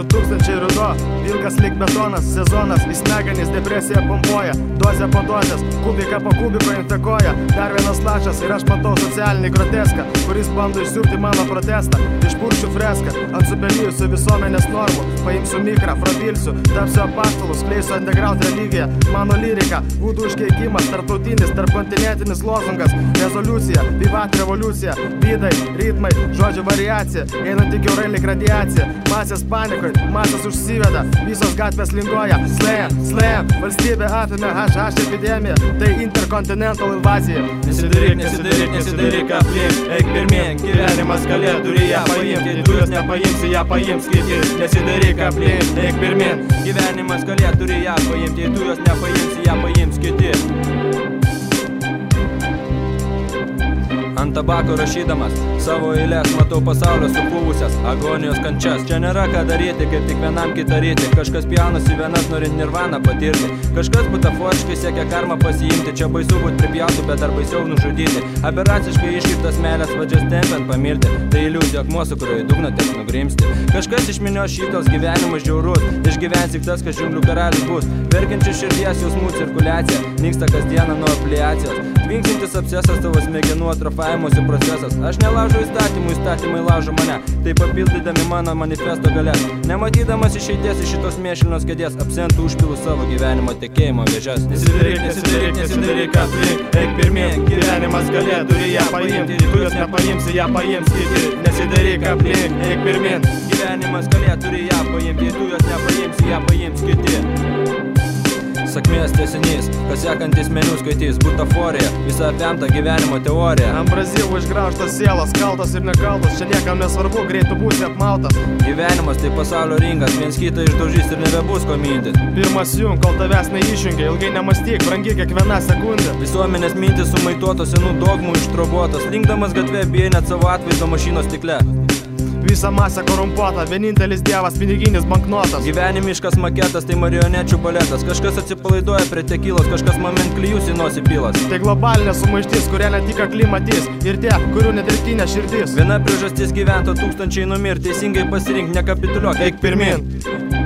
2000 rudo, ilgas lyg betonas, sezonas, į smegenis depresija pompuoja, dozė po dozės, kubika po kubiko infekuoja, dar vienas lašas ir aš matau socialinį groteską, kuris bando išsiūrti mano protestą, išpuršiu freską, ant supelijusių visuomenės normų, paimsiu mikrą, prabilsiu, tapsiu apaštalus, skleisiu underground religiją, mano lyrika, būtų užkeikimas, tarptautinis, tarpkontinentinis lozungas, rezoliucija, vivat revoliucija, bydai, ritmai, žodžių variacija, einant tik eurai lik radiacija, masės panikoj, masės užsiveda, visos gatvės linguoja, slam, valstybė apėmė HH epidemiją, tai interkontinental invazija. Nesidaryk aplink, eik pirmien, gyvenimas galė, turi ją paimti, tu jos nepaimsi, ją paims kiti. Nesidaryk aplink, eik pirmien, gyvenimas galė, turi ją paimti, tu jos nepaimsi, ją paims kiti. Ant tabako rašydamas savo eilės matau pasaulio supūvusias agonijos kančias. Čia nėra ką daryti, kaip tik vienam kitą ryti. Kažkas pjaunasi vienas norint nirvaną patirti, kažkas butaforiškai siekia karmą pasiimti. Čia baisu būt pripjautų, bet dar baisiau nužudyti. Aberaciškai iškirptas meilės vadžias tempiant pamilti. Tai iliuzija akmuo, su kurio į dugną teks nugrimsti. Kažkas iš minios šitos gyvenimas žiaurus, išgyvens tik tas, kas džiunglių karalius bus. Verkiančių širdies jausmų cirkuliacija nyksta kasdieną nuo apliacijos. Tvinksintis abscesas tavo smegenų atrofavimosi procesas. Aš nelaužau įstatymų, įstatymai laužo mane, tai papildydami mano manifesto galės. Nematydamas išeities iš šitos mėšlinos kėdės, absentų užpilu savo gyvenimo tekėjimo vėžes. Nesidaryk aplink, eik pirmien, gyvenimas galė, turi ją paimti, tu jos nepaimsi, ją paims kiti. Nesidaryk aplink, eik pirmien, gyvenimas galė, turi ją paimti, tu jos nepaimsi, ją paims kiti. Sakmės tęsinys, kas sekantis meniu skaitys, butaforija, visą apimtą gyvenimo teoriją. Ambrazilų išgraužtos sielos, kaltos ir nekaltos, čia niekam nesvarbu, greitų būsi apmautas. Gyvenimas tai pasaulio ringas, viens kitą išdaužys ir nebebus ko mintis. Pirmas jung, kol tavęs neišjungia, ilgai nemastyk, brangi kiekviena sekundė. Visuomenės mintis sumaiduotos, senų dogmų ištrobuotos, linkdamas gatvė bijai net savo atvaizdo mašinos stikle. Visa masė korumpuota, vienintelis dievas piniginis banknotas. Gyvenimiškas maketas tai marionečių baletas. Kažkas atsipalaiduoja prie tekilos, kažkas moment klijus į nosį pilas. Tai globalinė sumaištis, kurią ne tik akli matys, ir tie, kurių nedirbtinė širdis. Viena priežastis gyvento, tūkstančiai numir, teisingai pasirink, nekapituliuok, eik pirmin.